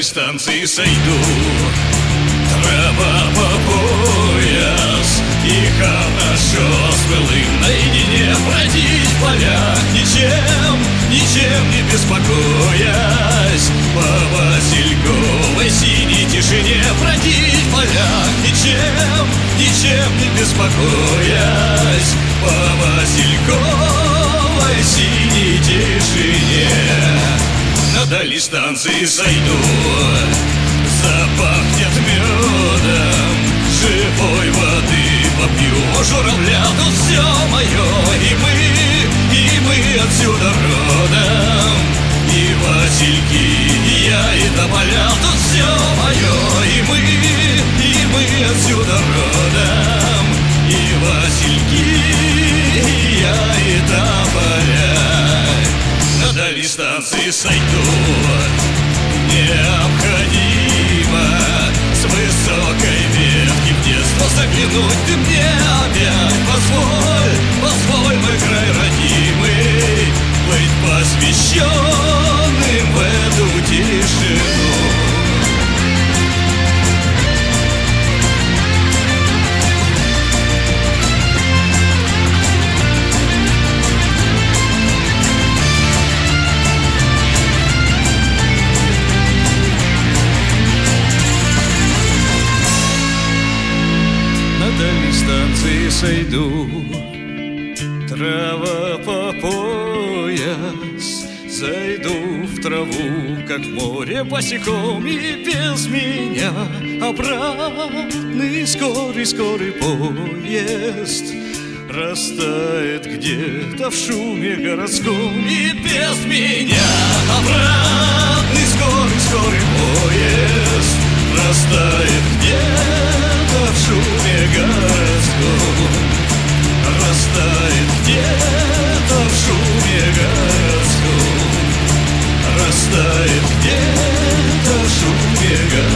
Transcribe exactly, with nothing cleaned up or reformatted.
станции сойду. Трава по пояс, и хорошо с былым наедине бродить в полях, ничем, ничем не беспокоясь. По васильковой синей тишине бродить в полях, ничем, ничем не беспокоясь. По васильковой синей тишине на дальней станции сойду. Запахнет медом, живой воды попью, журавля тут все мое. И мы, и мы отсюда родом, и васильки, и я, и тополя тут все мое. И мы, и мы отсюда родом, и васильки, и я, и тополя. На дальней станции сойду. Необходимо с высокой ветки в детство заглянуть. Ты мне опять позволь, позволь, мой край родимый, быть посвященным в эту тишину. Станции сойду, трава по пояс, зайду в траву, как море босиком, и без меня обратный скорый-скорый поезд растает где-то в шуме городском. И без меня обратный скорый-скорый поезд растает где-то в шуме городском. Растает где-то в шуме городском. Растает где-то в шуме городском.